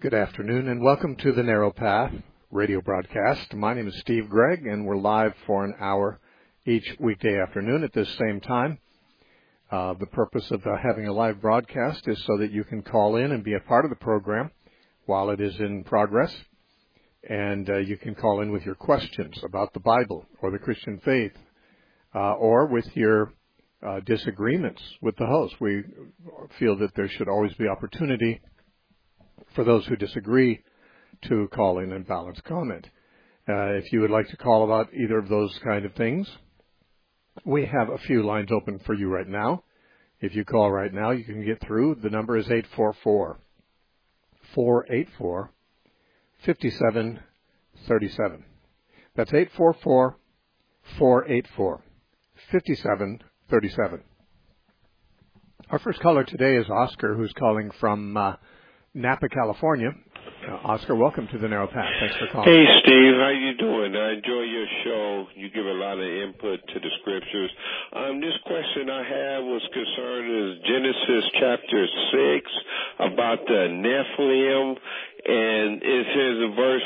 Good afternoon and welcome to the Narrow Path radio broadcast. My name is Steve Gregg and we're live for an hour each weekday afternoon at this same time. The purpose of having a live broadcast is so that you can call in and be a part of the program while it is in progress. And you can call in with your questions about the Bible or the Christian faith or with your disagreements with the host. We feel that there should always be opportunity for those who disagree to call in and balance comment. If you would like to call about either of those kind of things, we have a few lines open for you right now. If you call right now, you can get through. The number is 844-484-5737. That's 844-484-5737. Our first caller today is Oscar, who's calling from Napa, California. Oscar, welcome to the Narrow Path. Thanks for calling. Hey, Steve. How you doing? I enjoy your show. You give a lot of input to the scriptures. This question I have was concerned is Genesis chapter 6 about the Nephilim. And it says in verse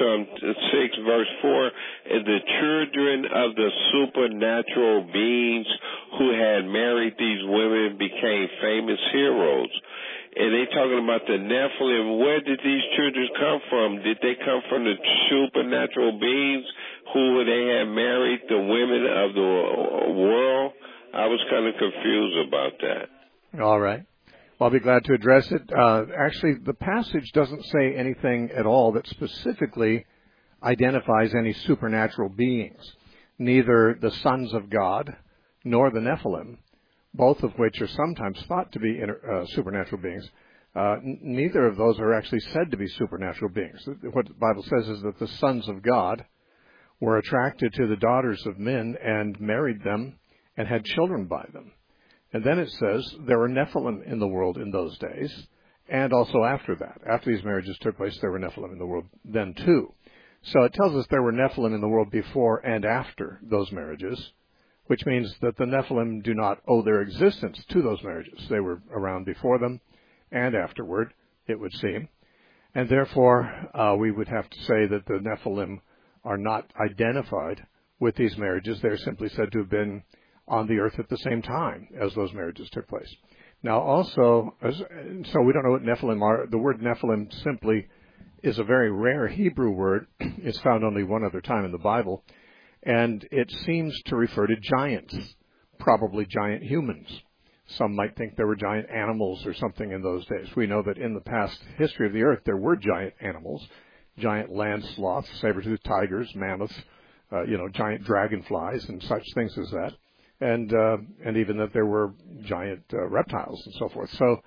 6, verse 4, the children of the supernatural beings who had married these women became famous heroes. And they talking about the Nephilim. Where did these children come from? Did they come from the supernatural beings who they had married the women of the world? I was kind of confused about that. All right. Well, I'll be glad to address it. Actually, the passage doesn't say anything at all that specifically identifies any supernatural beings, neither the sons of God nor the Nephilim, both of which are sometimes thought to be supernatural beings. Neither of those are actually said to be supernatural beings. What the Bible says is that the sons of God were attracted to the daughters of men and married them and had children by them. And then it says there were Nephilim in the world in those days, and also after that. After these marriages took place, there were Nephilim in the world then too. So it tells us there were Nephilim in the world before and after those marriages, which means that the Nephilim do not owe their existence to those marriages. They were around before them and afterward, it would seem. And therefore, we would have to say that the Nephilim are not identified with these marriages. They're simply said to have been on the earth at the same time as those marriages took place. Now also, so we don't know what Nephilim are. The word Nephilim simply is a very rare Hebrew word. It's found only one other time in the Bible. And it seems to refer to giants, probably giant humans. Some might think there were giant animals or something in those days. We know that in the past history of the earth, there were giant animals, giant land sloths, saber-toothed tigers, mammoths, giant dragonflies and such things as that. And even that there were giant reptiles and so forth. So,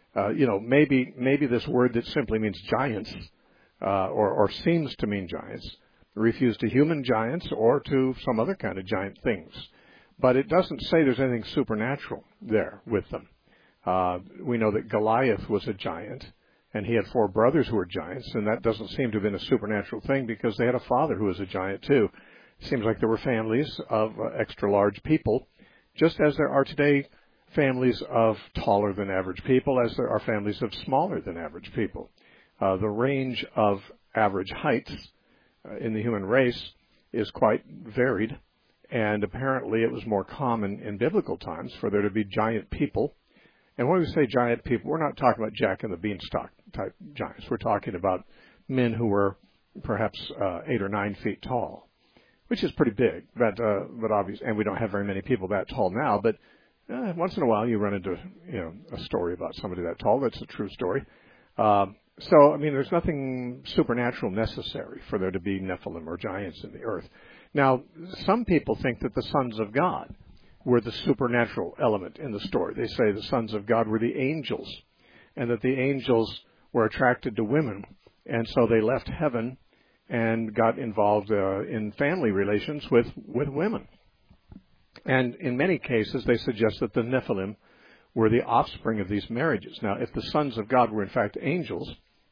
maybe this word that simply means giants, or seems to mean giants, refers to human giants or to some other kind of giant things. But it doesn't say there's anything supernatural there with them. We know that Goliath was a giant, and he had 4 brothers who were giants, and that doesn't seem to have been a supernatural thing because they had a father who was a giant too. It seems like there were families of extra large people, just as there are today families of taller than average people, as there are families of smaller than average people. The range of average heights in the human race is quite varied, and apparently it was more common in biblical times for there to be giant people. And when we say giant people, we're not talking about Jack and the Beanstalk type giants. We're talking about men who were perhaps 8 or 9 feet tall, which is pretty big, but obviously, and we don't have very many people that tall now, but once in a while you run into a story about somebody that tall. That's a true story. So, there's nothing supernatural necessary for there to be Nephilim or giants in the earth. Now, some people think that the sons of God were the supernatural element in the story. They say the sons of God were the angels, and that the angels were attracted to women, and so they left heaven and got involved in family relations with women. And in many cases, they suggest that the Nephilim were the offspring of these marriages. Now, if the sons of God were in fact angels,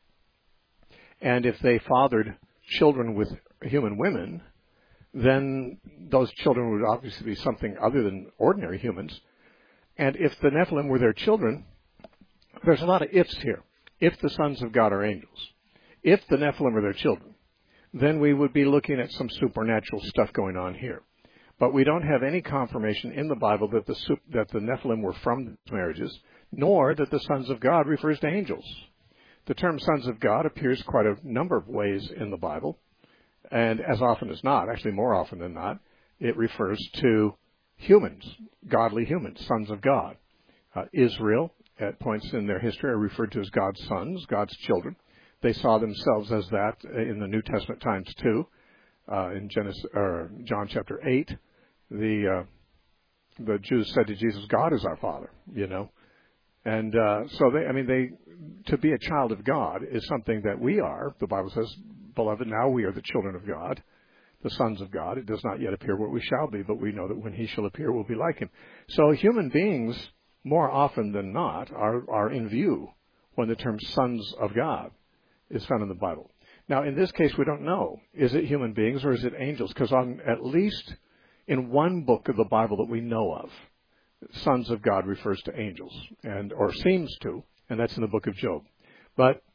and if they fathered children with human women, then those children would obviously be something other than ordinary humans. And if the Nephilim were their children, there's a lot of ifs here. if the sons of God are angels, if the Nephilim are their children, then we would be looking at some supernatural stuff going on here. But we don't have any confirmation in the Bible that the Nephilim were from these marriages, nor that the sons of God refers to angels. The term sons of God appears quite a number of ways in the Bible, and as often as not, actually more often than not, it refers to humans, godly humans, sons of God. Israel, at points in their history, are referred to as God's sons, God's children. They saw themselves as that in the New Testament times too. In John chapter 8, the Jews said to Jesus, "God is our Father," And so to be a child of God is something that we are. The Bible says, "Beloved, now we are the children of God, the sons of God. It does not yet appear what we shall be, but we know that when he shall appear, we'll be like him." So human beings, more often than not, are in view when the term sons of God is found in the Bible. Now, in this case, we don't know. Is it human beings or is it angels? Because at least in one book of the Bible that we know of, sons of God refers to angels, or seems to, and that's in the book of Job. But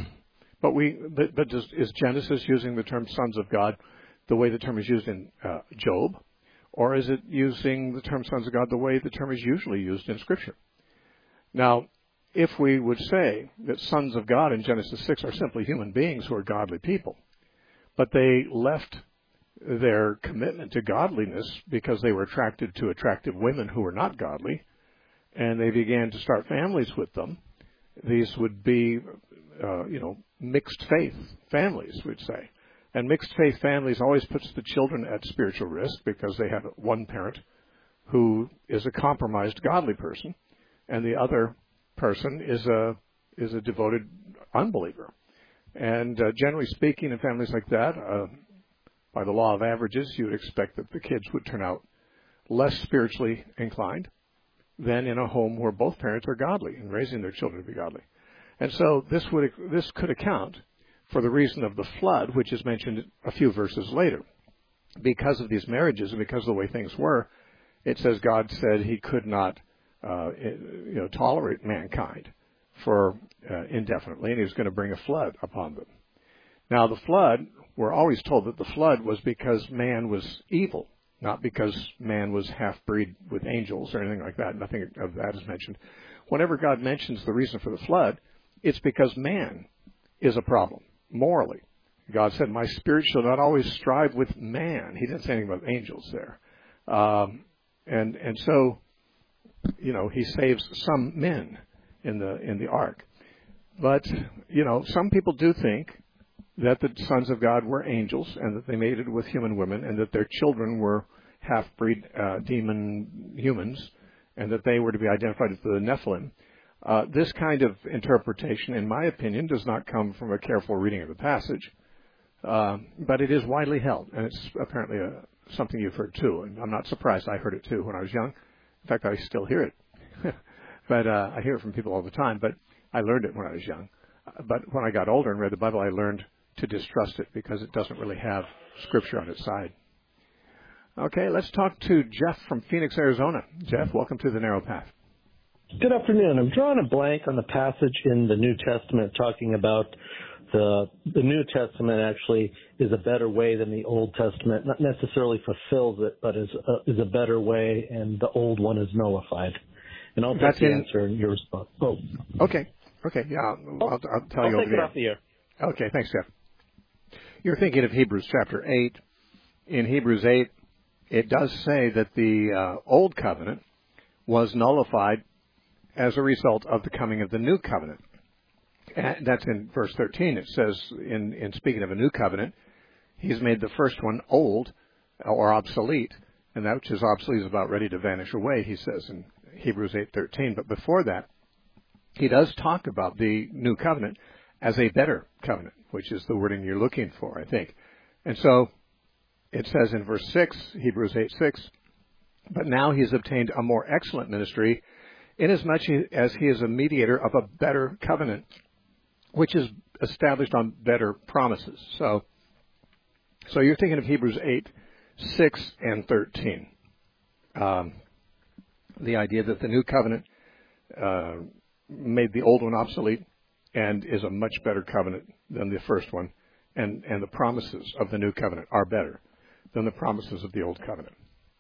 is Genesis using the term sons of God the way the term is used in Job, or is it using the term sons of God the way the term is usually used in Scripture? Now, if we would say that sons of God in Genesis 6 are simply human beings who are godly people, but they left their commitment to godliness because they were attracted to attractive women who were not godly, and they began to start families with them, these would be, mixed faith families, we'd say. And mixed faith families always puts the children at spiritual risk because they have one parent who is a compromised godly person, and the other person is a devoted unbeliever. And generally speaking, in families like that, by the law of averages, you would expect that the kids would turn out less spiritually inclined than in a home where both parents are godly and raising their children to be godly. And so this could account for the reason of the flood, which is mentioned a few verses later. Because of these marriages and because of the way things were, it says God said he could not tolerate mankind for indefinitely, and he was going to bring a flood upon them. Now, the flood, we're always told that the flood was because man was evil, not because man was half-breed with angels or anything like that. Nothing of that is mentioned. Whenever God mentions the reason for the flood, it's because man is a problem, morally. God said, "My spirit shall not always strive with man." He didn't say anything about angels there. And so, he saves some men in the ark. But, some people do think that the sons of God were angels and that they mated with human women and that their children were half-breed demon humans and that they were to be identified as the Nephilim. This kind of interpretation, in my opinion, does not come from a careful reading of the passage, but it is widely held, and it's apparently something you've heard too. And I'm not surprised. I heard it too when I was young. In fact, I still hear it. But I hear it from people all the time, but I learned it when I was young. But when I got older and read the Bible, I learned to distrust it because it doesn't really have Scripture on its side. Okay, let's talk to Jeff from Phoenix, Arizona. Jeff, welcome to The Narrow Path. Good afternoon. I'm drawing a blank on the passage in the New Testament talking about the New Testament actually is a better way than the Old Testament. Not necessarily fulfills it, but is a better way, and the old one is nullified. And I'll take the answer in your response. Oh. Okay, yeah, I'll tell you over I'll take it off the air. Okay, thanks, Jeff. You're thinking of Hebrews chapter 8. In Hebrews 8, it does say that the Old Covenant was nullified as a result of the coming of the New Covenant. And that's in verse 13. It says, in speaking of a new covenant, he's made the first one old or obsolete, and that which is obsolete is about ready to vanish away, he says in Hebrews 8:13. But before that, he does talk about the new covenant as a better covenant, which is the wording you're looking for, I think. And so it says in verse 6, Hebrews 8:6, "But now he has obtained a more excellent ministry, inasmuch as he is a mediator of a better covenant, which is established on better promises." So you're thinking of Hebrews 8:6 and 13. The idea that the new covenant made the old one obsolete, and is a much better covenant than the first one, and the promises of the new covenant are better than the promises of the old covenant.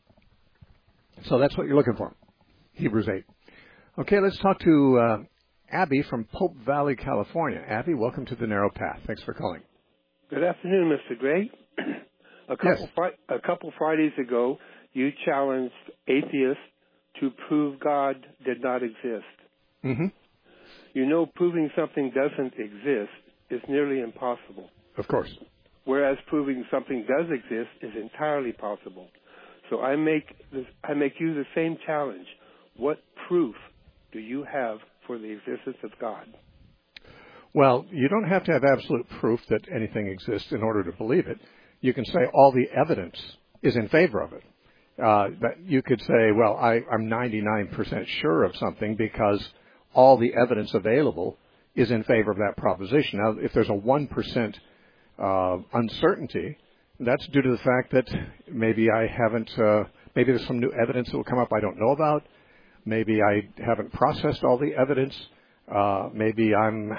So that's what you're looking for, Hebrews 8. Okay, let's talk to Abby from Pope Valley, California. Abby, welcome to The Narrow Path. Thanks for calling. Good afternoon, Mr. Gray. A couple Fridays ago, you challenged atheists to prove God did not exist. Mm-hmm. You know, proving something doesn't exist is nearly impossible. Of course. Whereas proving something does exist is entirely possible. So I make you the same challenge. What proof do you have for the existence of God? Well, you don't have to have absolute proof that anything exists in order to believe it. You can say all the evidence is in favor of it. But you could say, well, I'm 99% sure of something because all the evidence available is in favor of that proposition. Now, if there's a 1% uncertainty, that's due to the fact that maybe I haven't, maybe there's some new evidence that will come up I don't know about. Maybe I haven't processed all the evidence. Maybe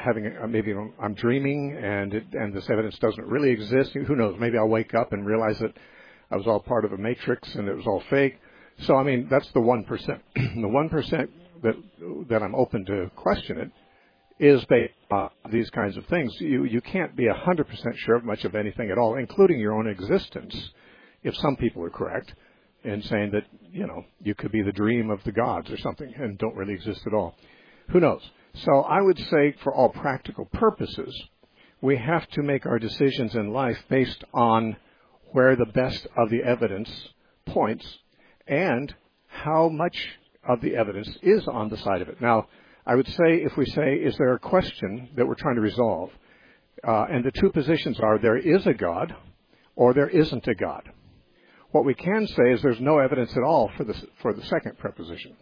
I'm dreaming and this evidence doesn't really exist. Who knows? Maybe I'll wake up and realize that I was all part of a matrix and it was all fake. So, I mean, that's the 1%. The 1% that I'm open to question it is based on these kinds of things. You can't be 100% sure of much of anything at all, including your own existence, if some people are correct in saying that, you could be the dream of the gods or something and don't really exist at all. Who knows? So I would say for all practical purposes, we have to make our decisions in life based on where the best of the evidence points and how much of the evidence is on the side of it. Now, I would say if we say, is there a question that we're trying to resolve? And the two positions are there is a God or there isn't a God. What we can say is there's no evidence at all for the second proposition.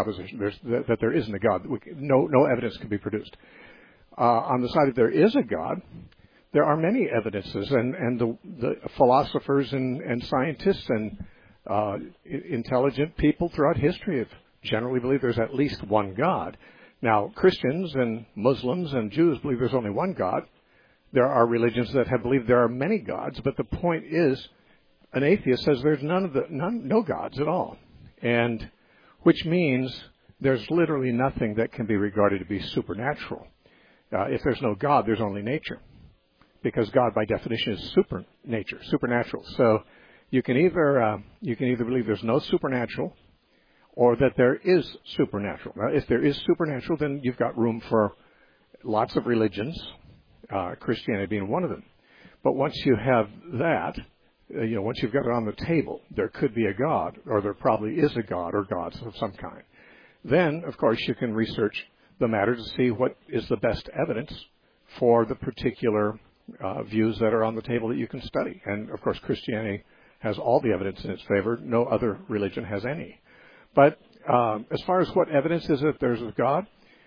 That there isn't a God. No evidence can be produced. On the side that there is a God, there are many evidences, and the philosophers and scientists and intelligent people throughout history have generally believed there's at least one God. Now, Christians and Muslims and Jews believe there's only one God. There are religions that have believed there are many gods, but the point is, an atheist says there's no gods at all, and which means there's literally nothing that can be regarded to be supernatural. If there's no God, there's only nature, because God, by definition, is supernatural. So you can either believe there's no supernatural, or that there is supernatural. Now, if there is supernatural, then you've got room for lots of religions, Christianity being one of them. But once you have that, once you've got it on the table, there could be a God, or there probably is a God or gods of some kind. Then, of course, you can research the matter to see what is the best evidence for the particular views that are on the table that you can study. And, of course, Christianity has all the evidence in its favor. No other religion has any. But as far as what evidence is that there's a God,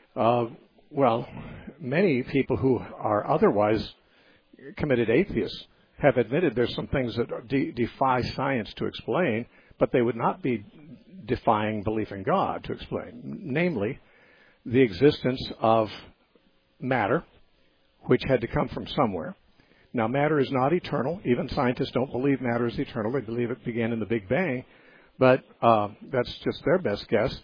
well, many people who are otherwise committed atheists have admitted there's some things that defy science to explain, but they would not be defying belief in God to explain. Namely, the existence of matter, which had to come from somewhere. Now, matter is not eternal. Even scientists don't believe matter is eternal. They believe it began in the Big Bang. But that's just their best guess.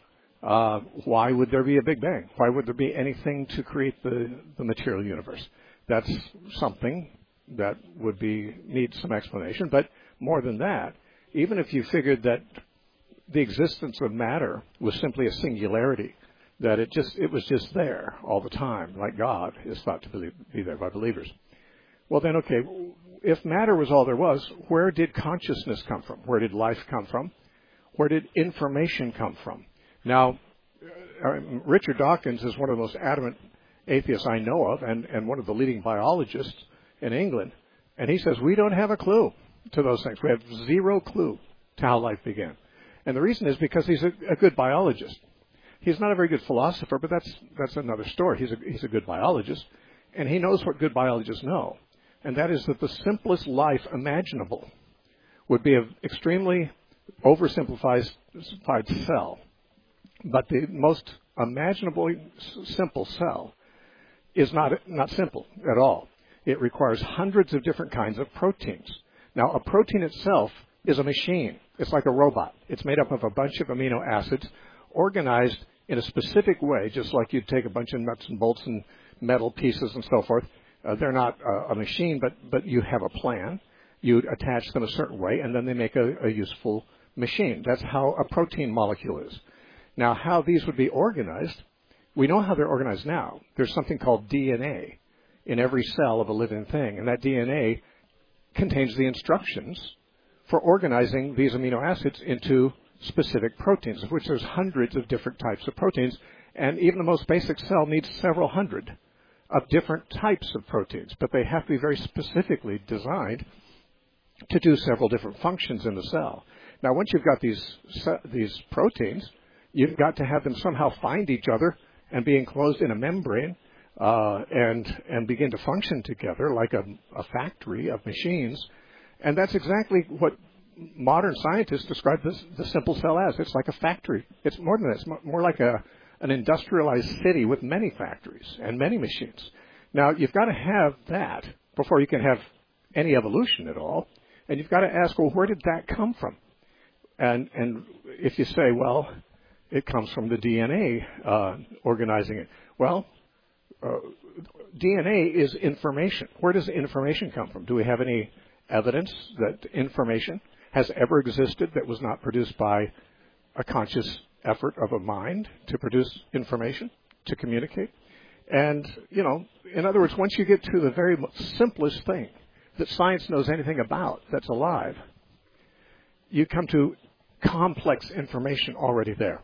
Why would there be a Big Bang? Why would there be anything to create the material universe? That's something that would need some explanation. But more than that, even if you figured that the existence of matter was simply a singularity, that it was just there all the time, like God is thought to be there by believers. Well then, okay, if matter was all there was, where did consciousness come from? Where did life come from? Where did information come from? Now, Richard Dawkins is one of the most adamant atheists I know of, and one of the leading biologists in England. And he says, we don't have a clue to those things. We have zero clue to how life began. And the reason is because he's a good biologist. He's not a very good philosopher, but that's another story. He's a good biologist, and he knows what good biologists know, and that is that the simplest life imaginable would be an extremely oversimplified cell. But the most imaginably simple cell is not simple at all. It requires hundreds of different kinds of proteins. Now, a protein itself is a machine. It's like a robot. It's made up of a bunch of amino acids organized in a specific way, just like you'd take a bunch of nuts and bolts and metal pieces and so forth. They're not a machine, but you have a plan. You attach them a certain way, and then they make a useful machine. That's how a protein molecule is. Now, how these would be organized, we know how they're organized now. There's something called DNA in every cell of a living thing, and that DNA contains the instructions for organizing these amino acids into specific proteins, of which there's hundreds of different types of proteins, and even the most basic cell needs several hundred of different types of proteins, but they have to be very specifically designed to do several different functions in the cell. Now, once you've got these proteins, you've got to have them somehow find each other and be enclosed in a membrane and begin to function together like a factory of machines. And that's exactly what modern scientists describe the simple cell as. It's like a factory. It's more than that. It's more like an industrialized city with many factories and many machines. Now, you've got to have that before you can have any evolution at all. And you've got to ask, well, where did that come from? And if you say, well, it comes from the DNA organizing it. Well, DNA is information. Where does information come from? Do we have any evidence that information has ever existed that was not produced by a conscious effort of a mind to produce information, to communicate? And, in other words, once you get to the very simplest thing that science knows anything about that's alive, you come to complex information already there.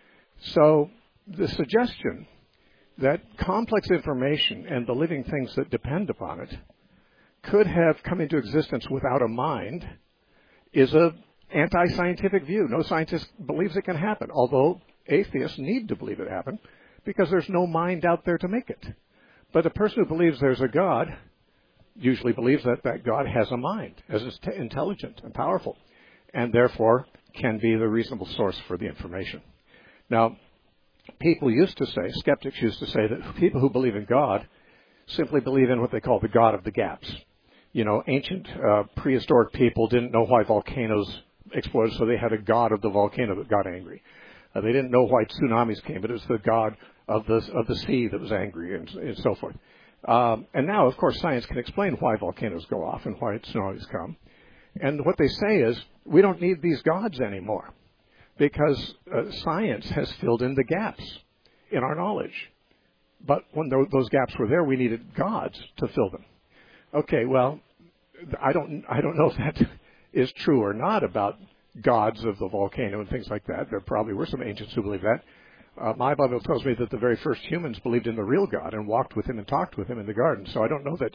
So the suggestion that complex information and the living things that depend upon it could have come into existence without a mind is an anti-scientific view. No scientist believes it can happen, although atheists need to believe it happened because there's no mind out there to make it. But a person who believes there's a God usually believes that God has a mind, is intelligent and powerful, and therefore can be the reasonable source for the information. Now, people used to say, skeptics used to say that people who believe in God simply believe in what they call the God of the gaps. Ancient prehistoric people didn't know why volcanoes exploded, so they had a god of the volcano that got angry. They didn't know why tsunamis came, but it was the god of the sea that was angry, and so forth. And now, of course, science can explain why volcanoes go off and why tsunamis come. And what they say is, we don't need these gods anymore because science has filled in the gaps in our knowledge. But when those gaps were there, we needed gods to fill them. Okay, well, I don't know if that is true or not about gods of the volcano and things like that. There probably were some ancients who believed that. My Bible tells me that the very first humans believed in the real God and walked with him and talked with him in the garden. So I don't know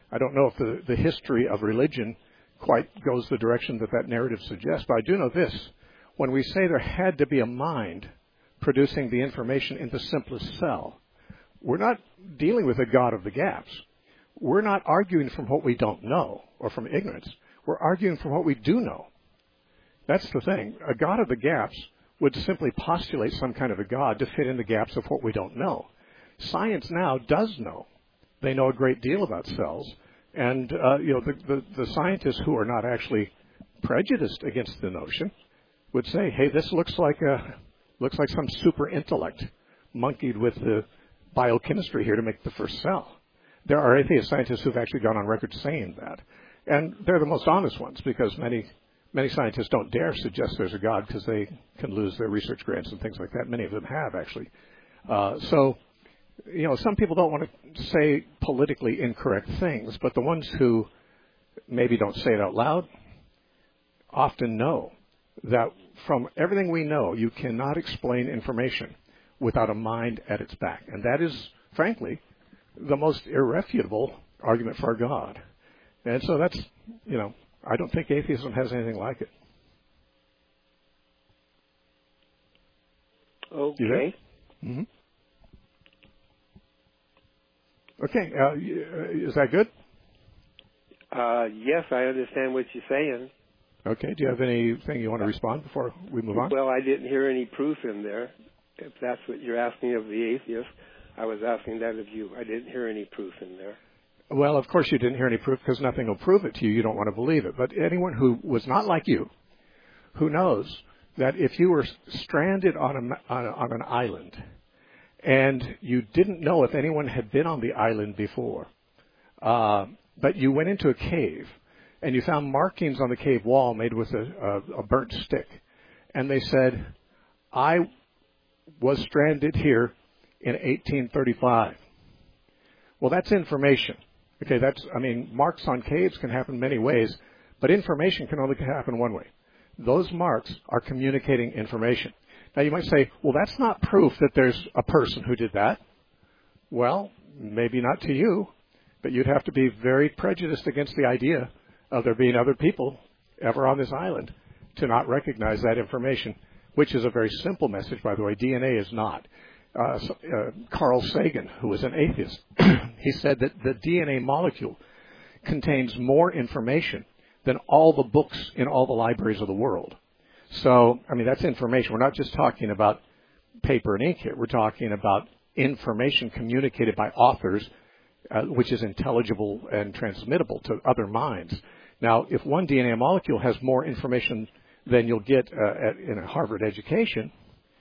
if the history of religion quite goes the direction that narrative suggests. But I do know this. When we say there had to be a mind producing the information in the simplest cell, we're not dealing with a God of the gaps. We're not arguing from what we don't know or from ignorance. We're arguing from what we do know. That's the thing. A God of the gaps would simply postulate some kind of a God to fit in the gaps of what we don't know. Science now does know. They know a great deal about cells. And, the scientists who are not actually prejudiced against the notion would say, hey, this looks like some super intellect monkeyed with the biochemistry here to make the first cell. There are atheist scientists who've actually gone on record saying that. And they're the most honest ones because many scientists don't dare suggest there's a God because they can lose their research grants and things like that. Many of them have, actually. Some people don't want to say politically incorrect things, but the ones who maybe don't say it out loud often know that from everything we know, you cannot explain information without a mind at its back. And that is, frankly, the most irrefutable argument for God. And so that's, I don't think atheism has anything like it. Okay. Mm-hmm. Okay. Is that good? Yes, I understand what you're saying. Okay. Do you have anything you want to respond before we move on? Well, I didn't hear any proof in there, if that's what you're asking of the atheist. I was asking that of you. I didn't hear any proof in there. Well, of course you didn't hear any proof because nothing will prove it to you. You don't want to believe it. But anyone who was not like you, who knows that if you were stranded on an island and you didn't know if anyone had been on the island before, but you went into a cave and you found markings on the cave wall made with a burnt stick, and they said, I was stranded here in 1835. Well, that's information. Okay, marks on caves can happen many ways, but information can only happen one way. Those marks are communicating information. Now, you might say, well, that's not proof that there's a person who did that. Well, maybe not to you, but you'd have to be very prejudiced against the idea of there being other people ever on this island to not recognize that information, which is a very simple message, by the way. DNA is not. Carl Sagan, who was an atheist, he said that the DNA molecule contains more information than all the books in all the libraries of the world. So, that's information. We're not just talking about paper and ink here. We're talking about information communicated by authors, which is intelligible and transmittable to other minds. Now, if one DNA molecule has more information than you'll get in a Harvard education,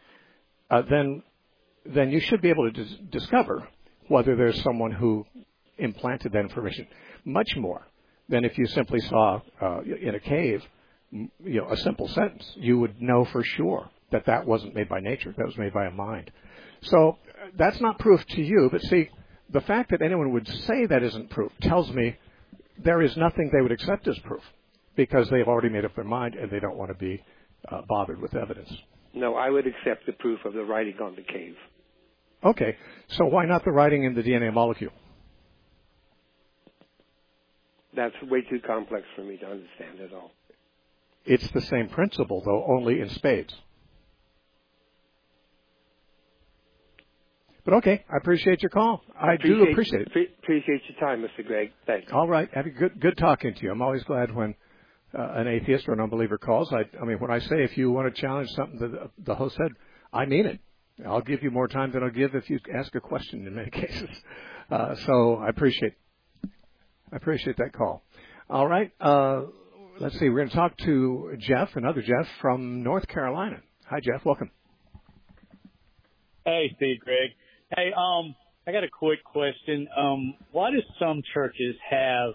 then you should be able to discover whether there's someone who implanted that information much more than if you simply saw in a cave, a simple sentence. You would know for sure that wasn't made by nature. That was made by a mind. So that's not proof to you. But see, the fact that anyone would say that isn't proof tells me there is nothing they would accept as proof because they've already made up their mind and they don't want to be bothered with evidence. No, I would accept the proof of the writing on the cave. Okay, so why not the writing in the DNA molecule? That's way too complex for me to understand at all. It's the same principle, though, only in spades. But okay, I appreciate your call. I do appreciate it. Appreciate your time, Mr. Greg. Thanks. All right, good talking to you. I'm always glad when an atheist or an unbeliever calls. When I say if you want to challenge something that the host said, I mean it. I'll give you more time than I'll give if you ask a question in many cases. So I appreciate that call. All right. Let's see. We're going to talk to Jeff, another Jeff from North Carolina. Hi, Jeff. Welcome. Hey, Steve, Greg. Hey, I got a quick question. Why do some churches have,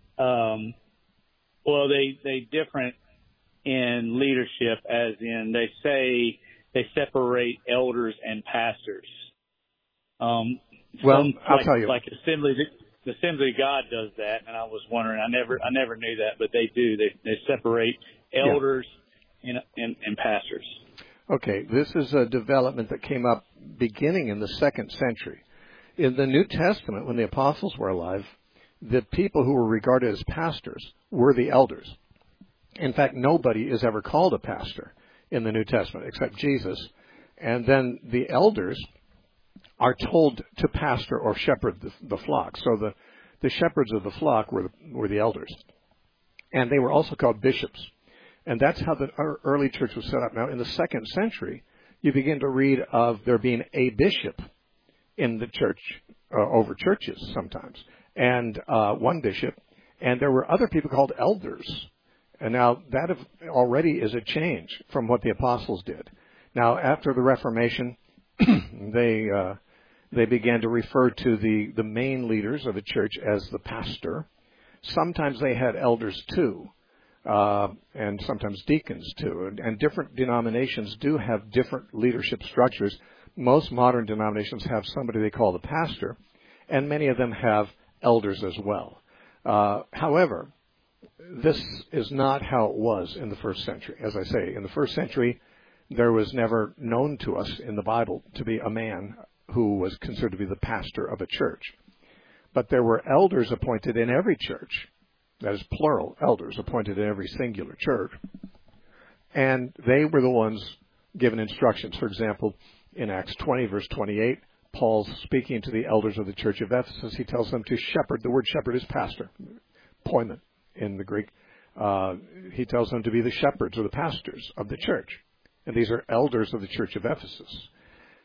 they different in leadership, as in they say they separate elders and pastors. I'll tell you. Like the Assembly of God does that, and I was wondering. I never knew that, but they do. They separate elders and pastors. Okay, this is a development that came up beginning in the 2nd century. In the New Testament, when the apostles were alive, the people who were regarded as pastors were the elders. In fact, nobody is ever called a pastor in the New Testament except Jesus. And then the elders are told to pastor or shepherd the flock. So the shepherds of the flock were the elders. And they were also called bishops. And that's how the early church was set up. Now, in the 2nd century, you begin to read of there being a bishop in the church, over churches sometimes, and one bishop. And there were other people called elders. And now that already is a change from what the apostles did. Now, after the Reformation, they began to refer to the main leaders of a church as the pastor. Sometimes they had elders too, and sometimes deacons too. And different denominations do have different leadership structures. Most modern denominations have somebody they call the pastor, and many of them have elders as well. However, this is not how it was in the 1st century. As I say, in the 1st century, there was never known to us in the Bible to be a man who was considered to be the pastor of a church. But there were elders appointed in every church. That is plural, elders appointed in every singular church. And they were the ones given instructions. For example, in Acts 20, verse 28, Paul's speaking to the elders of the church of Ephesus. He tells them to shepherd. The word shepherd is pastor, poimen in the Greek. He tells them to be the shepherds or the pastors of the church. And these are elders of the church of Ephesus.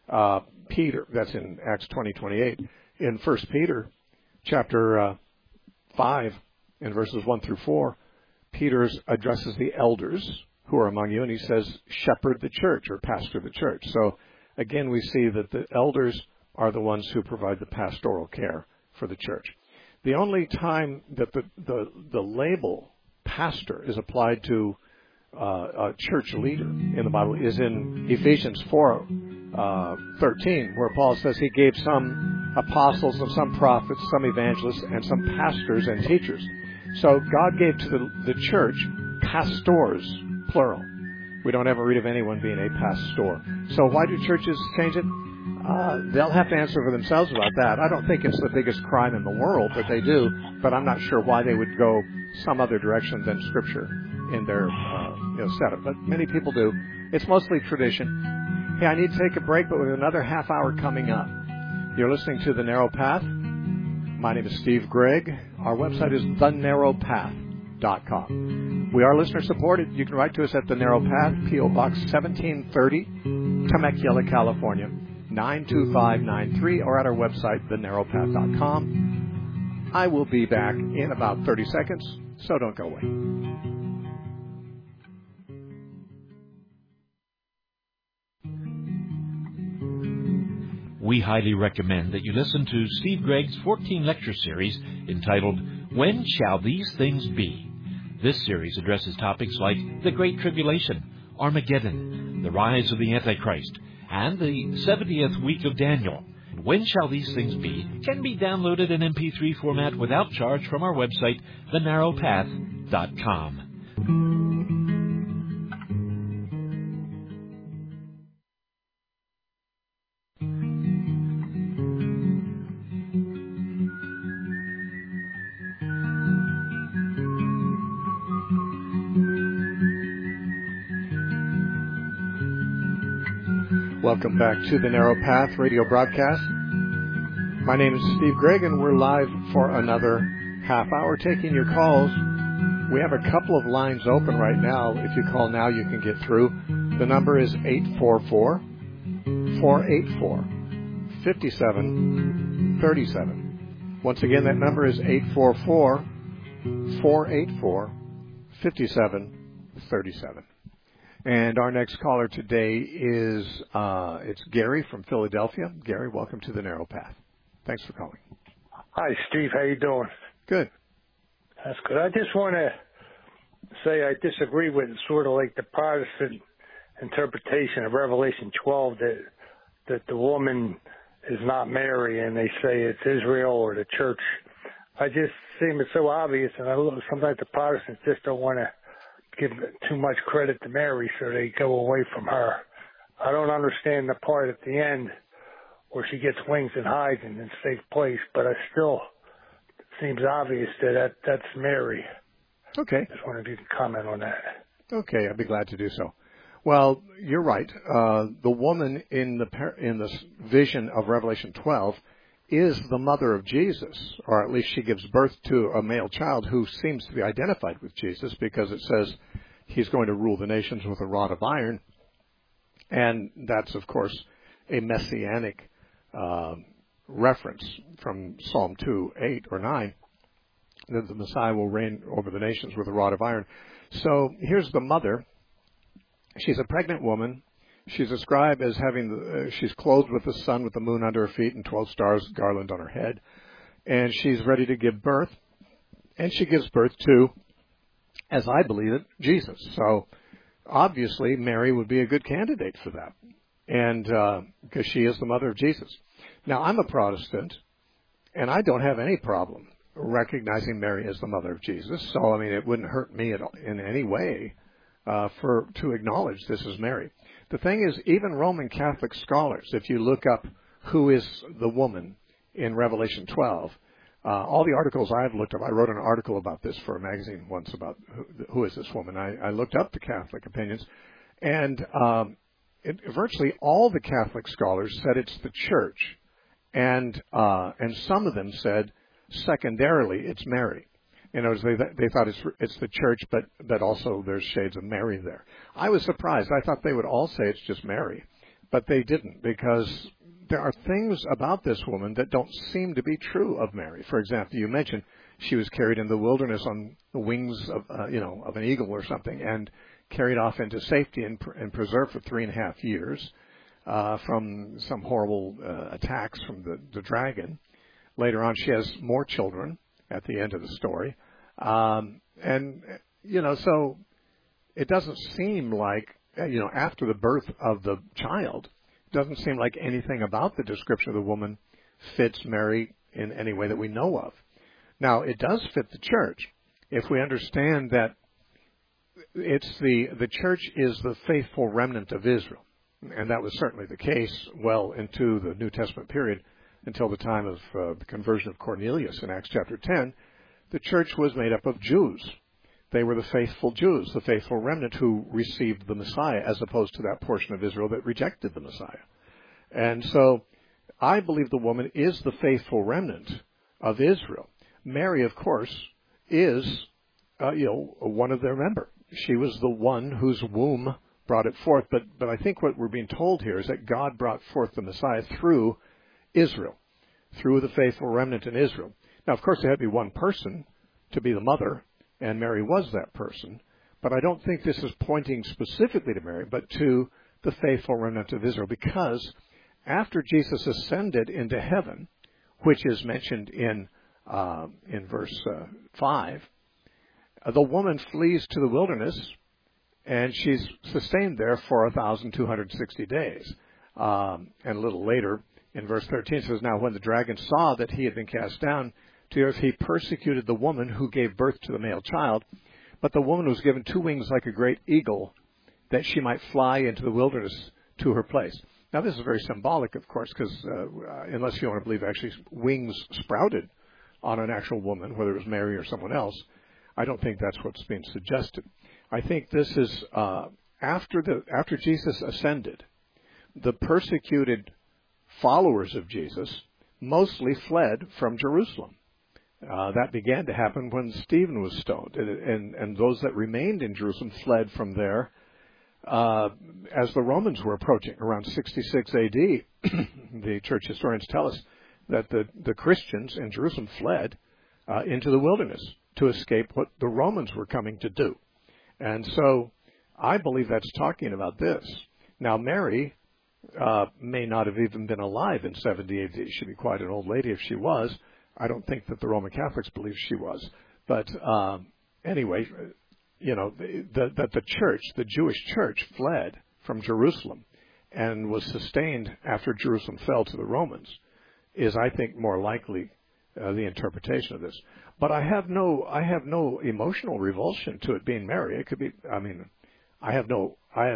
Peter, that's in Acts 20:28. In 1 Peter chapter 5, in verses 1 through 4, Peter addresses the elders who are among you, and he says, shepherd the church or pastor the church. So, again, we see that the elders are the ones who provide the pastoral care for the church. The only time that the label pastor is applied to a church leader in the Bible is in Ephesians 4:13, where Paul says he gave some apostles and some prophets, some evangelists, and some pastors and teachers. So God gave to the church pastors, plural. We don't ever read of anyone being a pastor. So why do churches change it? They'll have to answer for themselves about that. I don't think it's the biggest crime in the world, but they do. But I'm not sure why they would go some other direction than Scripture in their setup. But many people do. It's mostly tradition. Hey, I need to take a break, but with another half hour coming up. You're listening to The Narrow Path. My name is Steve Gregg. Our website is thenarrowpath.com. We are listener supported. You can write to us at The Narrow Path, P.O. Box 1730, Temecula, California, 92593, or at our website, thenarrowpath.com. I will be back in about 30 seconds, so don't go away. We highly recommend that you listen to Steve Gregg's 14-lecture series entitled, When Shall These Things Be? This series addresses topics like the Great Tribulation, Armageddon, the rise of the Antichrist, and the 70th week of Daniel. When Shall These Things Be can be downloaded in MP3 format without charge from our website, thenarrowpath.com. Welcome back to the Narrow Path radio broadcast. My name is Steve Gregg, and we're live for another half hour taking your calls. We have a couple of lines open right now. If you call now, you can get through. The number is 844-484-5737. Once again, that number is 844-484-5737. And our next caller today is it's Gary from Philadelphia. Gary, welcome to the Narrow Path. Thanks for calling. Hi, Steve. How you doing? Good. That's good. I just want to say I disagree with sort of like the Protestant interpretation of Revelation 12 that the woman is not Mary and they say it's Israel or the church. I just seem it's so obvious, and sometimes the Protestants just don't want to give too much credit to Mary, so they go away from her. I don't understand the part at the end where she gets wings and hides in a safe place, but it still seems obvious that's Mary. Okay. Just wondered if you could comment on that. Okay, I'd be glad to do so. Well, you're right. The woman in the vision of Revelation 12 is the mother of Jesus, or at least she gives birth to a male child who seems to be identified with Jesus, because it says he's going to rule the nations with a rod of iron. And that's, of course, a messianic reference from Psalm 2:8 or 9, that the Messiah will reign over the nations with a rod of iron. So here's the mother. She's a pregnant woman. She's described as having, she's clothed with the sun, with the moon under her feet, and 12 stars garland on her head. And she's ready to give birth. And she gives birth to, as I believe it, Jesus. So obviously Mary would be a good candidate for that. And because she is the mother of Jesus. Now, I'm a Protestant, and I don't have any problem recognizing Mary as the mother of Jesus. So, I mean, it wouldn't hurt me in any way to acknowledge this is Mary. The thing is, even Roman Catholic scholars, if you look up who is the woman in Revelation 12, all the articles I've looked up, I wrote an article about this for a magazine once about who is this woman. I looked up the Catholic opinions, and virtually all the Catholic scholars said it's the church, and some of them said secondarily it's Mary. In other words, they thought it's the church, but also there's shades of Mary there. I was surprised. I thought they would all say it's just Mary. but they didn't, because there are things about this woman that don't seem to be true of Mary. For example, you mentioned she was carried in the wilderness on the wings of, of an eagle or something, and carried off into safety and preserved for 3.5 years from some horrible attacks from the dragon. Later on, she has more children at the end of the story. So it doesn't seem like, after the birth of the child, it doesn't seem like anything about the description of the woman fits Mary in any way that we know of. Now, it does fit the church if we understand that it's the church is the faithful remnant of Israel. And that was certainly the case well into the New Testament period until the time of the conversion of Cornelius in Acts chapter 10. The church was made up of Jews. They were the faithful Jews, the faithful remnant who received the Messiah, as opposed to that portion of Israel that rejected the Messiah. And so I believe the woman is the faithful remnant of Israel. Mary, of course, is one of their members. She was the one whose womb brought it forth. But I think what we're being told here is that God brought forth the Messiah through Israel, through the faithful remnant in Israel. Now, of course, there had to be one person to be the mother, and Mary was that person. But I don't think this is pointing specifically to Mary, but to the faithful remnant of Israel, because after Jesus ascended into heaven, which is mentioned in verse 5, the woman flees to the wilderness, and she's sustained there for 1,260 days. And a little later, in verse 13, it says, "Now when the dragon saw that he had been cast down to earth, he persecuted the woman who gave birth to the male child. But the woman was given 2 wings like a great eagle, that she might fly into the wilderness to her place." Now, this is very symbolic, of course, because unless you want to believe actually wings sprouted on an actual woman, whether it was Mary or someone else, I don't think that's what's being suggested. I think this is after Jesus ascended, the persecuted followers of Jesus mostly fled from Jerusalem. That began to happen when Stephen was stoned, and those that remained in Jerusalem fled from there as the Romans were approaching around 66 A.D. The church historians tell us that the Christians in Jerusalem fled into the wilderness to escape what the Romans were coming to do. And so I believe that's talking about this. Now, Mary may not have even been alive in 70 A.D. She'd be quite an old lady if she was. I don't think that the Roman Catholics believe she was. But anyway, that the church, the Jewish church, fled from Jerusalem and was sustained after Jerusalem fell to the Romans is, I think, more likely the interpretation of this. But I have no emotional revulsion to it being Mary. It could be. I mean, I have no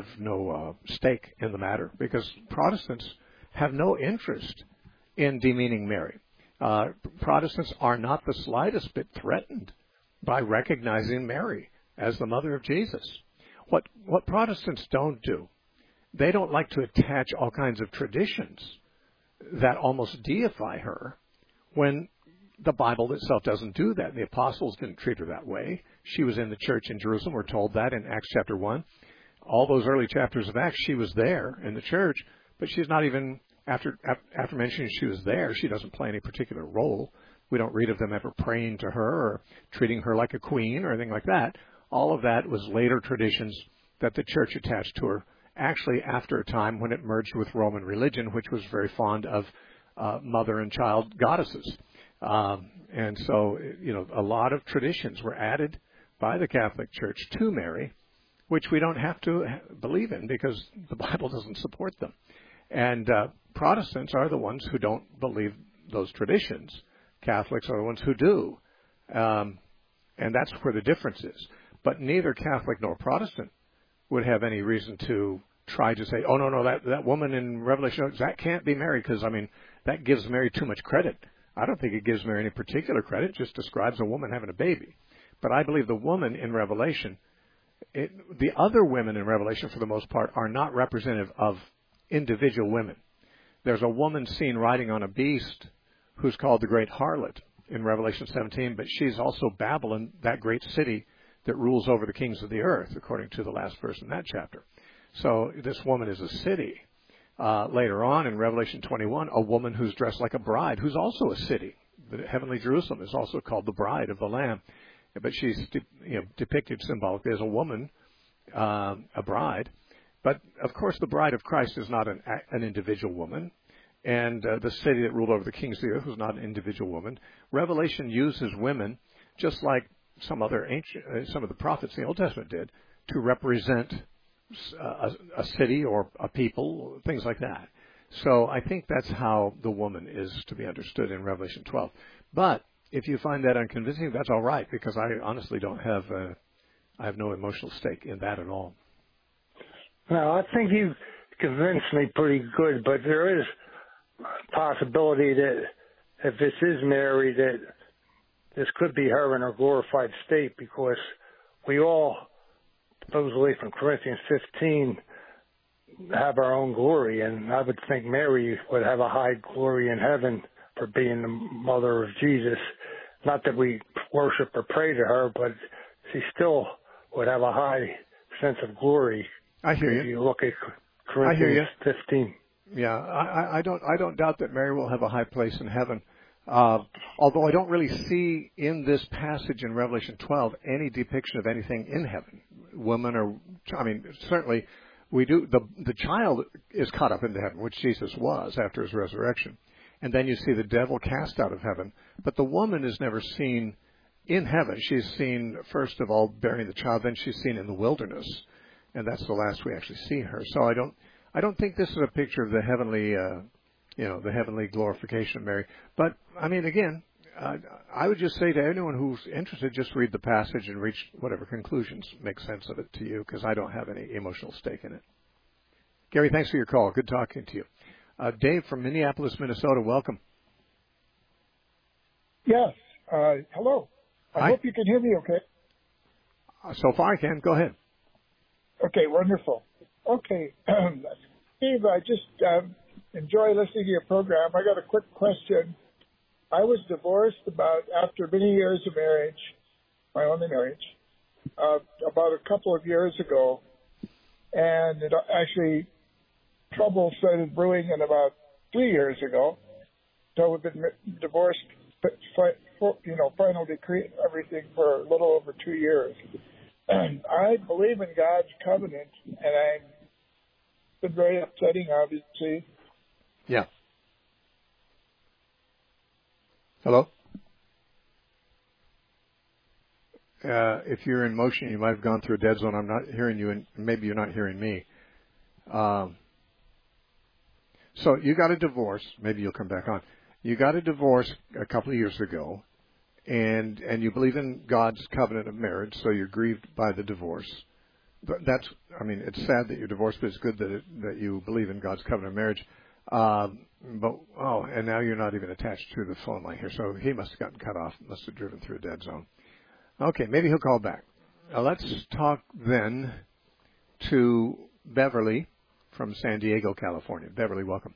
stake in the matter, because Protestants have no interest in demeaning Mary. Protestants are not the slightest bit threatened by recognizing Mary as the mother of Jesus. What Protestants don't do, they don't like to attach all kinds of traditions that almost deify her, when the Bible itself doesn't do that. The apostles didn't treat her that way. She was in the church in Jerusalem. We're told that in Acts chapter 1. All those early chapters of Acts, she was there in the church, but she's not even, after mentioning she was there, she doesn't play any particular role. We don't read of them ever praying to her or treating her like a queen or anything like that. All of that was later traditions that the church attached to her, actually after a time when it merged with Roman religion, which was very fond of mother and child goddesses. And so, a lot of traditions were added by the Catholic Church to Mary, which we don't have to believe in because the Bible doesn't support them. And Protestants are the ones who don't believe those traditions. Catholics are the ones who do. And that's where the difference is. But neither Catholic nor Protestant would have any reason to try to say, oh, no, that woman in Revelation, that can't be Mary, because, that gives Mary too much credit. I don't think it gives Mary any particular credit. It just describes a woman having a baby. But I believe the woman in Revelation, the other women in Revelation, for the most part, are not representative of individual women. There's a woman seen riding on a beast who's called the Great Harlot in Revelation 17, but she's also Babylon, that great city that rules over the kings of the earth, according to the last verse in that chapter. So this woman is a city. later on in Revelation 21, a woman who's dressed like a bride, who's also a city. The heavenly Jerusalem is also called the bride of the Lamb, but she's depicted symbolically as a woman, a bride. But of course, the bride of Christ is not an individual woman, and the city that ruled over the kings of the earth was not an individual woman. Revelation uses women, just like some of the prophets in the Old Testament did, to represent a city or a people, things like that. So I think that's how the woman is to be understood in Revelation 12. But if you find that unconvincing, that's all right, because I honestly I have no emotional stake in that at all. Well, I think you convinced me pretty good, but there is a possibility that if this is Mary, that this could be her in her glorified state, because we all, supposedly from Corinthians 15, have our own glory, and I would think Mary would have a high glory in heaven for being the mother of Jesus. Not that we worship or pray to her, but she still would have a high sense of glory. I hear you. If you look at Corinthians 15. Yeah, I don't doubt that Mary will have a high place in heaven. Although I don't really see in this passage in Revelation 12 any depiction of anything in heaven. Women or, certainly we do. The child is caught up into heaven, which Jesus was after his resurrection. And then you see the devil cast out of heaven. But the woman is never seen in heaven. She's seen, first of all, bearing the child, then she's seen in the wilderness. And that's the last we actually see her. So I don't think this is a picture of the heavenly, the heavenly glorification of Mary. But, again, I would just say to anyone who's interested, just read the passage and reach whatever conclusions make sense of it to you, because I don't have any emotional stake in it. Gary, thanks for your call. Good talking to you. Dave from Minneapolis, Minnesota, welcome. Yes. Hello. I hope you can hear me okay. So far I can. Go ahead. Okay, wonderful. Okay. Steve, I just enjoy listening to your program. I got a quick question. I was divorced after many years of marriage, my only marriage, about a couple of years ago. And it actually, trouble started brewing in about 3 years ago. So we've been divorced, final decree, everything for a little over 2 years. And I believe in God's covenant, and it's been very upsetting, obviously. Yeah. Hello? If you're in motion, you might have gone through a dead zone. I'm not hearing you, and maybe you're not hearing me. So you got a divorce. Maybe you'll come back on. You got a divorce a couple of years ago, and you believe in God's covenant of marriage, so you're grieved by the divorce. But it's sad that you're divorced, but it's good that you believe in God's covenant of marriage. And now you're not even attached to the phone line here, so he must have gotten cut off, must have driven through a dead zone. Okay, maybe he'll call back. Let's talk then to Beverly from San Diego, California. Beverly, welcome.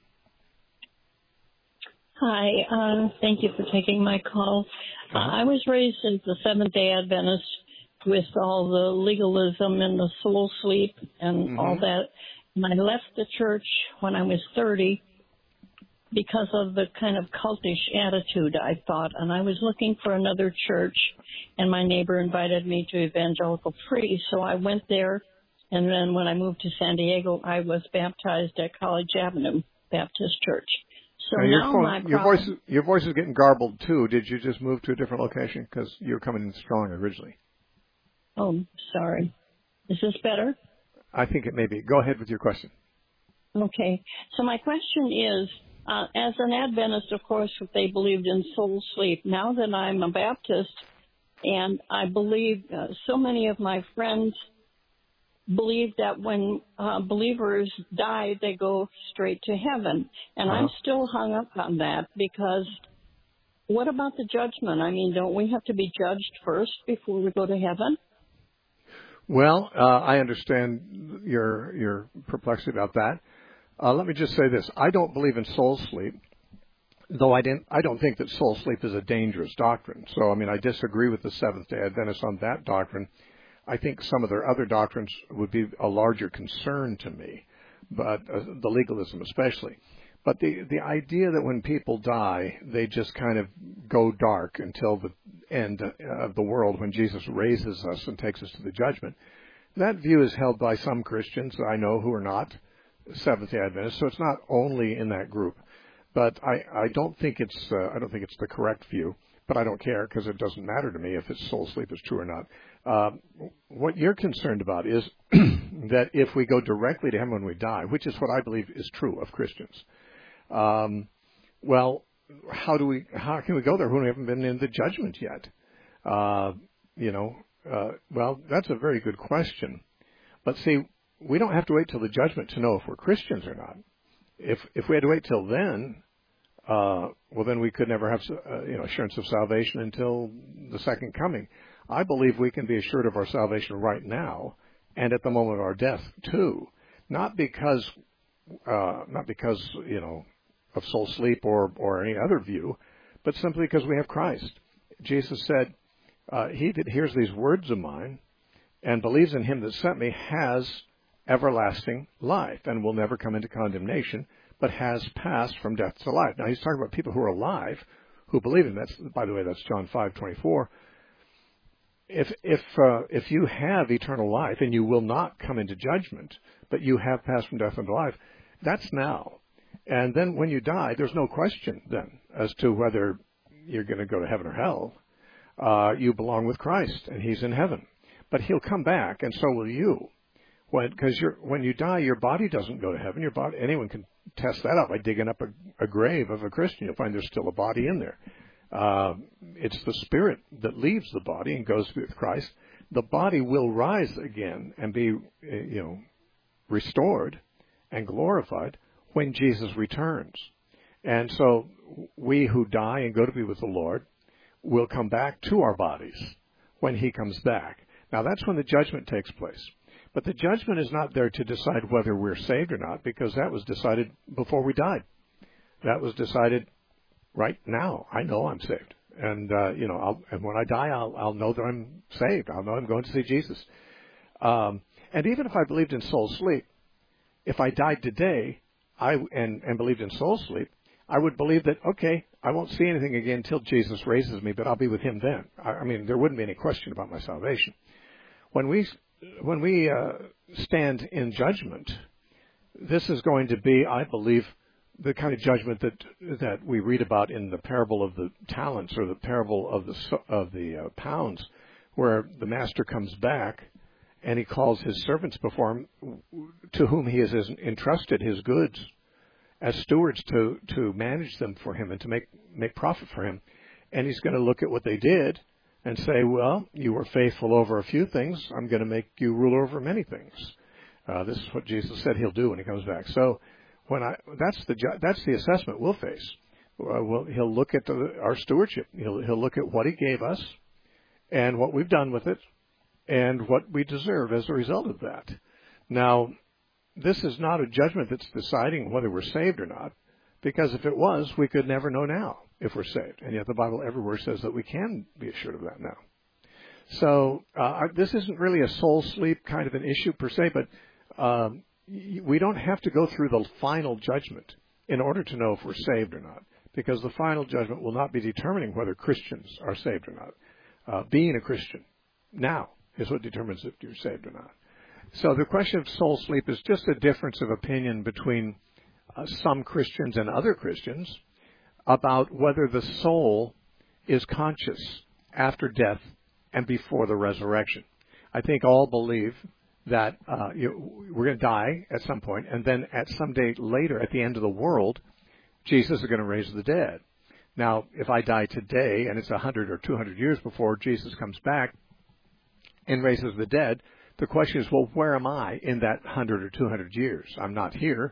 Hi, thank you for taking my call. I was raised as a Seventh-day Adventist with all the legalism and the soul sleep and all that. And I left the church when I was 30 because of the kind of cultish attitude, I thought. And I was looking for another church, and my neighbor invited me to Evangelical Free, so I went there. And then when I moved to San Diego, I was baptized at College Avenue Baptist Church. So your voice is getting garbled too. Did you just move to a different location? Because you were coming in strong originally. Oh, sorry. Is this better? I think it may be. Go ahead with your question. Okay. So my question is, as an Adventist, of course, they believed in soul sleep. Now that I'm a Baptist, and I believe so many of my friends believe that when believers die, they go straight to heaven. And I'm still hung up on that, because what about the judgment? Don't we have to be judged first before we go to heaven? Well, I understand your perplexity about that. Let me just say this. I don't believe in soul sleep, though I don't think that soul sleep is a dangerous doctrine. So, I disagree with the Seventh-day Adventists on that doctrine. I think some of their other doctrines would be a larger concern to me. but the legalism especially. But the idea that when people die, they just kind of go dark until the end of the world when Jesus raises us and takes us to the judgment, that view is held by some Christians I know who are not Seventh-day Adventists, so it's not only in that group. But I don't think it's the correct view. But I don't care because it doesn't matter to me if it's soul sleep is true or not. What you're concerned about is that if we go directly to heaven when we die, which is what I believe is true of Christians, well, how can we go there when we haven't been in the judgment yet? Well, that's a very good question. But see, we don't have to wait till the judgment to know if we're Christians or not. If we had to wait till then, well, then we could never have assurance of salvation until the second coming. I believe we can be assured of our salvation right now and at the moment of our death too, not because of soul sleep or any other view, but simply because we have Christ. Jesus said, "He that hears these words of mine and believes in him that sent me has everlasting life and will never come into condemnation, but has passed from death to life." Now, he's talking about people who are alive, who believe in that. By the way, that's John 5:24. If you have eternal life and you will not come into judgment, but you have passed from death into life, that's now. And then when you die, there's no question then as to whether you're going to go to heaven or hell. You belong with Christ, and he's in heaven. But he'll come back, and so will you. Because when you die, your body doesn't go to heaven. Your body, anyone can test that out by digging up a grave of a Christian. You'll find there's still a body in there. It's the spirit that leaves the body and goes with Christ. The body will rise again and be, restored and glorified when Jesus returns. And so we who die and go to be with the Lord will come back to our bodies when he comes back. Now, that's when the judgment takes place. But the judgment is not there to decide whether we're saved or not, because that was decided before we died. That was decided right now. I know I'm saved. And, and when I die, I'll know that I'm saved. I'll know I'm going to see Jesus. And even if I believed in soul sleep, if I died today and believed in soul sleep, I would believe that, okay, I won't see anything again until Jesus raises me, but I'll be with him then. I mean, there wouldn't be any question about my salvation. When we stand in judgment, this is going to be, I believe, the kind of judgment that we read about in the parable of the talents or the parable of the pounds, where the master comes back and he calls his servants before him, to whom he has entrusted his goods as stewards to manage them for him and to make profit for him. And he's going to look at what they did and say, well, you were faithful over a few things. I'm going to make you ruler over many things. This is what Jesus said he'll do when he comes back. So that's the assessment we'll face. He'll look at our stewardship. He'll look at what he gave us and what we've done with it and what we deserve as a result of that. Now, this is not a judgment that's deciding whether we're saved or not, because if it was, we could never know now if we're saved. And yet the Bible everywhere says that we can be assured of that now. So this isn't really a soul sleep kind of an issue per se, but we don't have to go through the final judgment in order to know if we're saved or not, because the final judgment will not be determining whether Christians are saved or not. Being a Christian now is what determines if you're saved or not. So the question of soul sleep is just a difference of opinion between some Christians and other Christians about whether the soul is conscious after death and before the resurrection. I think all believe that we're going to die at some point, and then at some day later, at the end of the world, Jesus is going to raise the dead. Now, if I die today, and it's 100 or 200 years before Jesus comes back and raises the dead, the question is, well, where am I in that 100 or 200 years? I'm not here.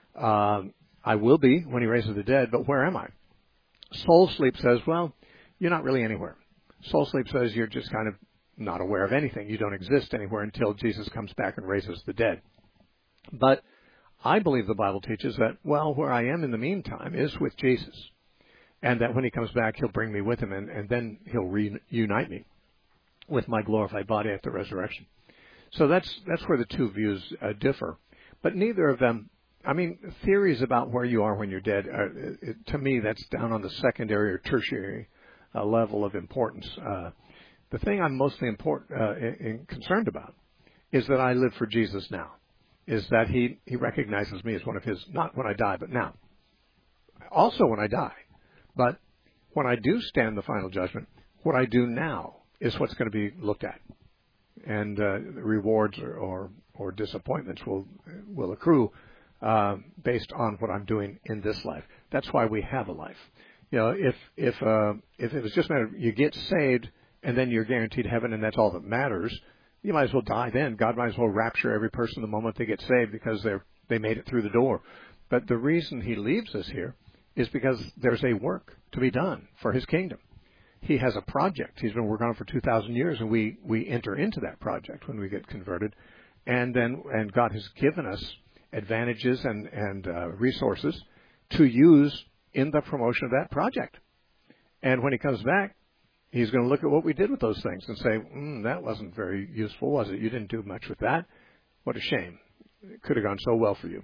I will be when he raises the dead, but where am I? Soul sleep says, well, you're not really anywhere. Soul sleep says you're just kind of not aware of anything. You don't exist anywhere until Jesus comes back and raises the dead. But I believe the Bible teaches that, well, where I am in the meantime is with Jesus, and that when he comes back, he'll bring me with him, and then he'll reunite me with my glorified body at the resurrection. So that's where the two views differ. But neither of them, I mean, theories about where you are when you're dead, to me, that's down on the secondary or tertiary level of importance. The thing I'm mostly concerned about is that I live for Jesus now, is that he recognizes me as one of his, not when I die, but now. Also when I die. But when I do stand the final judgment, what I do now is what's going to be looked at. And rewards or disappointments will accrue based on what I'm doing in this life. That's why we have a life. You know, if it was just a matter of you get saved and then you're guaranteed heaven and that's all that matters, you might as well die then. God might as well rapture every person the moment they get saved because they made it through the door. But the reason he leaves us here is because there's a work to be done for his kingdom. He has a project he's been working on for 2,000 years, and we enter into that project when we get converted. And God has given us advantages and resources to use in the promotion of that project. And when he comes back, he's going to look at what we did with those things and say, that wasn't very useful, was it? You didn't do much with that. What a shame. It could have gone so well for you.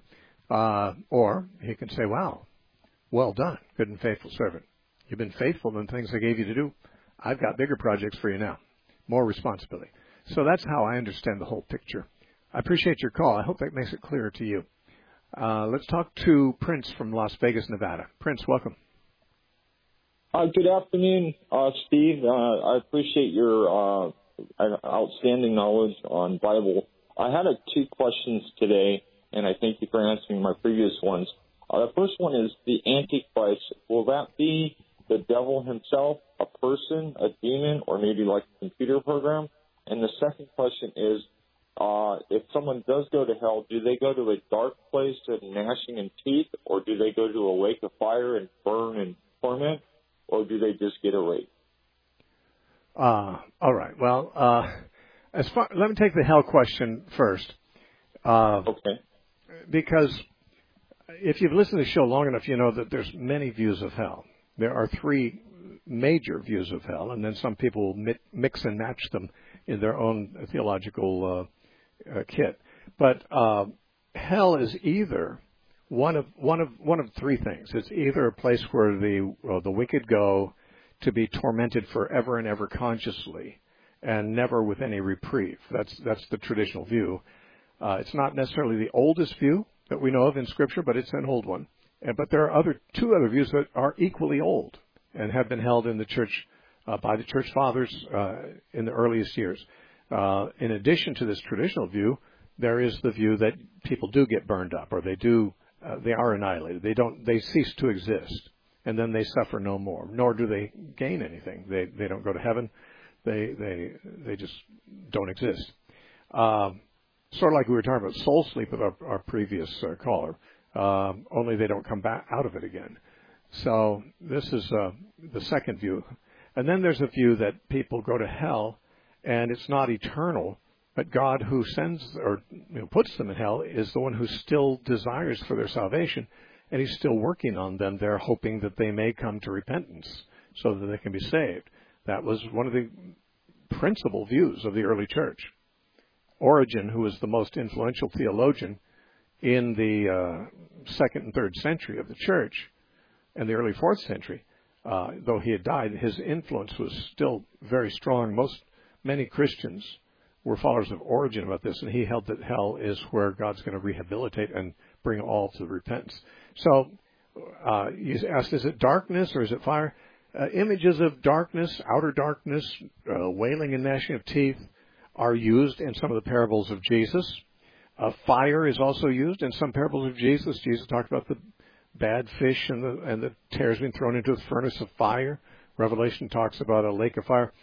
Or he can say, wow, well done, good and faithful servant. You've been faithful in things I gave you to do. I've got bigger projects for you now, more responsibility. So that's how I understand the whole picture. I appreciate your call. I hope that makes it clearer to you. Let's talk to Prince from Las Vegas, Nevada. Prince, welcome. Good afternoon, Steve. I appreciate your outstanding knowledge on Bible. I had 2 questions today, and I thank you for answering my previous ones. The first one is the Antichrist. Will that be the devil himself, a person, a demon, or maybe like a computer program? And the second question is, if someone does go to hell, do they go to a dark place of gnashing of teeth, or do they go to a lake of fire and burn and torment, or do they just get erased? All right. Well, let me take the hell question first. Okay. Because if you've listened to the show long enough, you know that there's many views of hell. There are 3 major views of hell, and then some people will mix and match them in their own theological kit. But hell is either one of 3 things. It's either a place where the wicked go to be tormented forever and ever consciously, and never with any reprieve. That's the traditional view. It's not necessarily the oldest view that we know of in Scripture, but it's an old one. But there are 2 other views that are equally old and have been held in the church by the church fathers in the earliest years. In addition to this traditional view, there is the view that people do get burned up, or they are annihilated. They cease to exist, and then they suffer no more, nor do they gain anything. They don't go to heaven. They just don't exist. Sort of like we were talking about soul sleep with our previous caller, only they don't come back out of it again. So this is the second view. And then there's a view that people go to hell, and it's not eternal, but God who sends or puts them in hell is the one who still desires for their salvation, and he's still working on them. They're hoping that they may come to repentance so that they can be saved. That was one of the principal views of the early church. Origen, who was the most influential theologian in the 2nd and 3rd century of the church, and the early 4th century, though he had died, his influence was still very strong. Many Christians were followers of Origen about this, and he held that hell is where God's going to rehabilitate and bring all to repentance. So you asked, is it darkness or is it fire? Images of darkness, outer darkness, wailing and gnashing of teeth are used in some of the parables of Jesus. Fire is also used in some parables of Jesus. Jesus talked about the bad fish and the tares being thrown into a furnace of fire. Revelation talks about a lake of fire.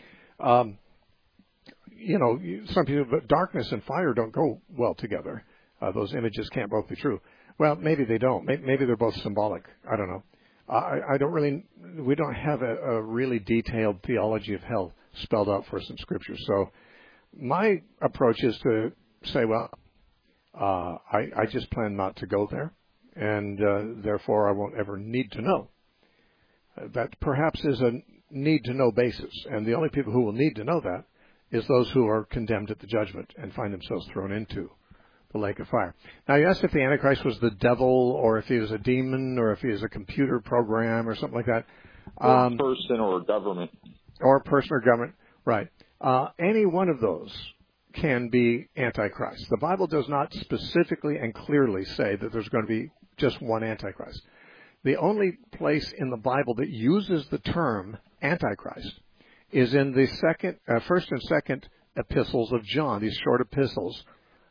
Some people, but darkness and fire don't go well together. Those images can't both be true. Well, maybe they don't. Maybe they're both symbolic. I don't know. We don't have a really detailed theology of hell spelled out for us in Scripture. So my approach is to say, well, I just plan not to go there, and therefore I won't ever need to know. That perhaps is a need-to-know basis, and the only people who will need to know that is those who are condemned at the judgment and find themselves thrown into the lake of fire. Now, you asked if the Antichrist was the devil, or if he was a demon, or if he was a computer program, or something like that. Or a person or government. Or a person or government, right. Any one of those can be Antichrist. The Bible does not specifically and clearly say that there's going to be just one Antichrist. The only place in the Bible that uses the term Antichrist is in the first and second epistles of John, these short epistles.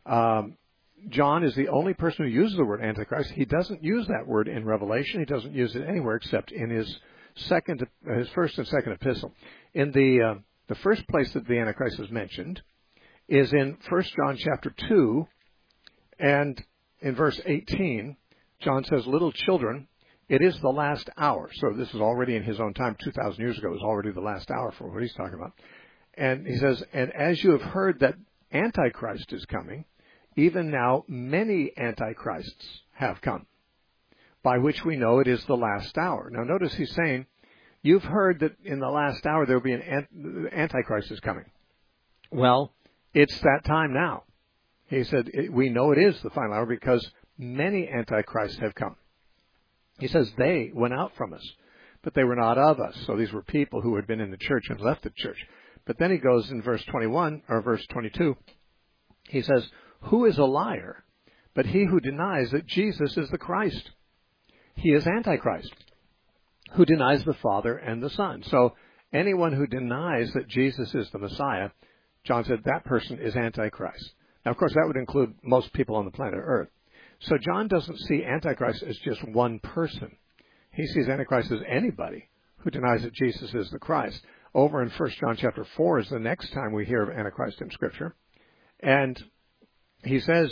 John is the only person who uses the word Antichrist. He doesn't use that word in Revelation. He doesn't use it anywhere except in his first and second epistle. In the first place that the Antichrist is mentioned is in 1 John chapter 2, and in verse 18, John says, "Little children, it is the last hour." So this is already in his own time, 2,000 years ago. It was already the last hour for what he's talking about. And he says, "And as you have heard that Antichrist is coming, even now many Antichrists have come, by which we know it is the last hour." Now notice he's saying, you've heard that in the last hour there will be an Antichrist is coming. Well, it's that time now. He said, we know it is the final hour because many Antichrists have come. He says they went out from us, but they were not of us. So these were people who had been in the church and left the church. But then he goes in verse 21, or verse 22, he says, "Who is a liar but he who denies that Jesus is the Christ? He is Antichrist, who denies the Father and the Son." So anyone who denies that Jesus is the Messiah, John said that person is Antichrist. Now, of course, that would include most people on the planet Earth. So John doesn't see Antichrist as just one person. He sees Antichrist as anybody who denies that Jesus is the Christ. Over in 1 John chapter 4 is the next time we hear of Antichrist in Scripture. And he says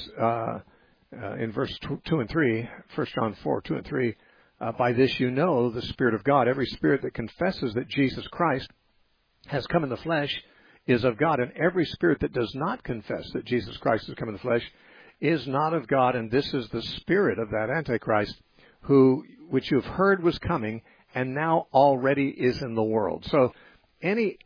in verse 2 and 3, 1 John 4, 2 and 3, "By this you know the Spirit of God. Every spirit that confesses that Jesus Christ has come in the flesh is of God. And every spirit that does not confess that Jesus Christ has come in the flesh is not of God. And this is the spirit of that Antichrist, which you have heard was coming and now already is in the world." So any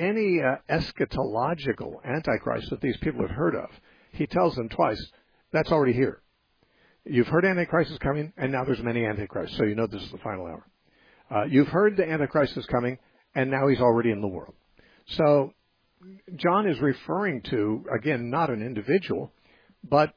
eschatological Antichrist that these people have heard of, he tells them twice, that's already here. You've heard Antichrist is coming, and now there's many Antichrists, so you know this is the final hour. You've heard the Antichrist is coming, and now he's already in the world. So John is referring to, again, not an individual, but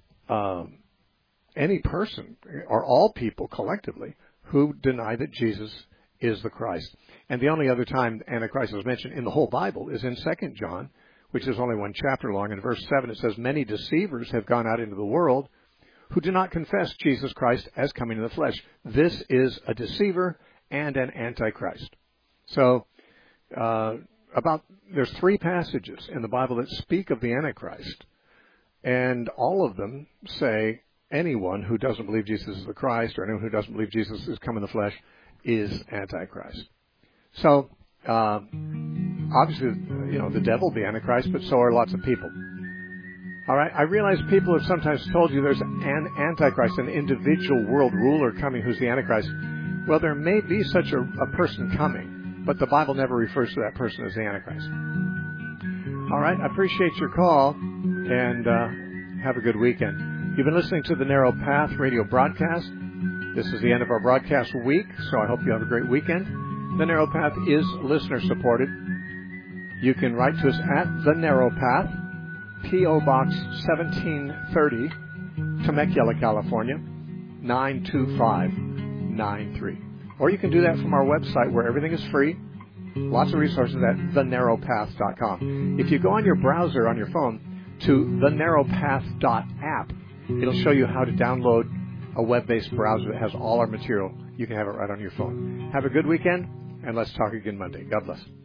any person, or all people collectively, who deny that Jesus is the Christ. And the only other time Antichrist is mentioned in the whole Bible is in 2 John, which is only one chapter long. In verse 7 it says, "Many deceivers have gone out into the world who do not confess Jesus Christ as coming in the flesh." This is a deceiver and an Antichrist. So there's 3 passages in the Bible that speak of the Antichrist, and all of them say anyone who doesn't believe Jesus is the Christ, or anyone who doesn't believe Jesus is come in the flesh, is Antichrist. So obviously, the devil, the Antichrist, but so are lots of people. All right, I realize people have sometimes told you there's an Antichrist, an individual world ruler coming who's the Antichrist. Well, there may be such a person coming, but the Bible never refers to that person as the Antichrist. All right, I appreciate your call, and have a good weekend. You've been listening to the Narrow Path radio broadcast. This is the end of our broadcast week, so I hope you have a great weekend. The Narrow Path is listener-supported. You can write to us at The Narrow Path, P.O. Box 1730, Temecula, California, 92593. Or you can do that from our website where everything is free. Lots of resources at thenarrowpath.com. If you go on your browser on your phone to thenarrowpath.app, it'll show you how to download a web-based browser that has all our material. You can have it right on your phone. Have a good weekend, and let's talk again Monday. God bless.